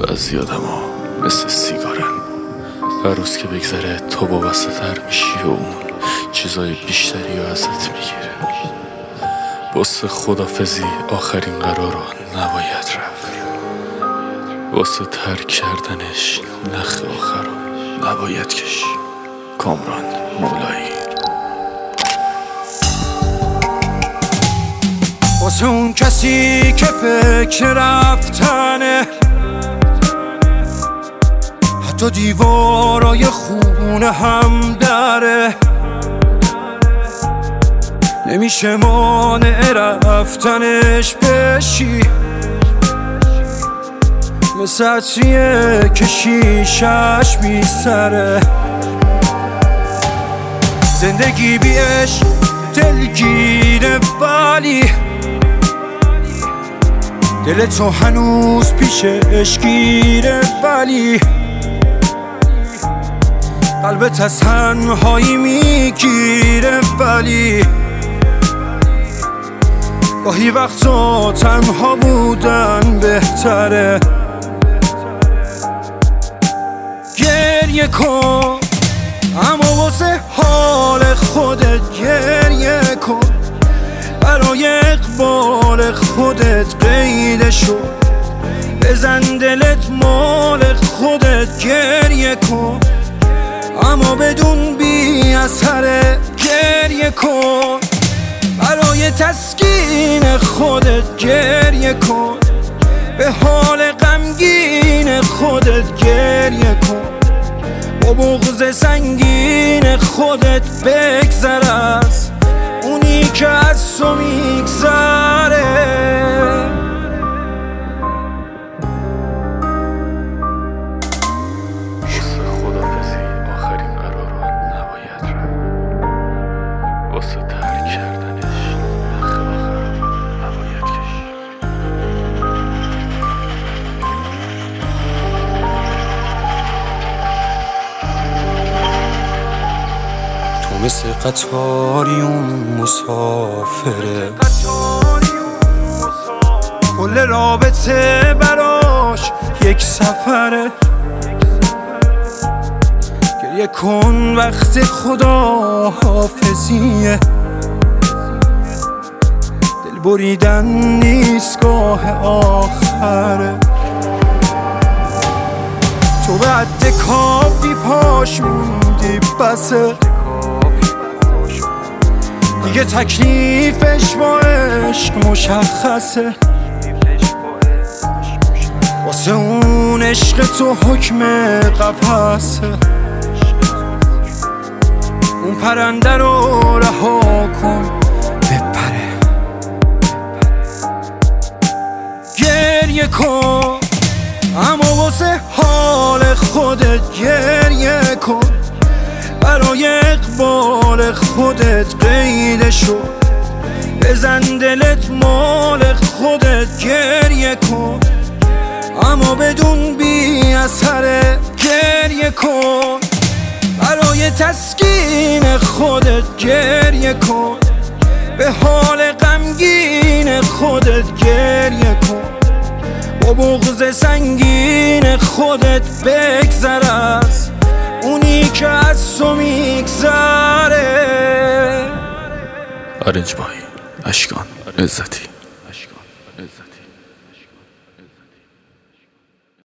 بعضی آدما مثل سیگارن، هر روز که بگذره تو وابسته تر میشی و اون چیزای بیشتری رو ازت میگیره. واسه خدافزی آخرین قرار رو نباید رفت، واسه ترک کردنش نخ آخر رو نباید کشی. کامران مولایی. واسه اون کسی که فکر رفتنه، حتی دیوارای خونه هم داره، نمیشه مانع رفتنش بشی. مثل عطریه که شیشش میسره. زندگی بیش دلگیره ولی دل تو هنوز پیشش گیره، ولی قلبت از تنهایی میگیره. ولی گاهی وقتا تنها بودن بهتره. گریه کن اما واسه حال خودت گریه کن، برای اقبال خودت قیده شو، بزن دلت مال خودت گریه کن، اما بدون بی اثره. گریه کن برای تسکین خودت گریه کن، به حال غمگین خودت گریه کن، با بغض سنگین خودت بگذر از اونی که از تو میگذره. واسه خدافزی آخرین قرار رو نباید رفت، واسه ترک کردنش نخ آخر رو نباید کشی. تو مثل قطاری اون مسافره، کل رابطه براش یک سفره. گریه کن وقت خدا حافظیه، دل بریدن نیست گاه آخره. تو به حد کافی پاش موندی بسه، دیگه تکلیفش با عشق مشخصه. واسه اون عشق تو حکم قفسه، اون پرنده رو رها کن بپره. گریه کن اما واسه حال خودت گریه کن، برای اقبال خودت قیده شو، بزن دلت مال خودت گریه کن، اما بدون بی اثره. گریه کن برای تسکین خودت گریه کن، به حال غمگین خودت گریه کن، با بغض سنگین خودت بگذر از اونی که از تو میگذره. آرنج بای اشکان عزتی.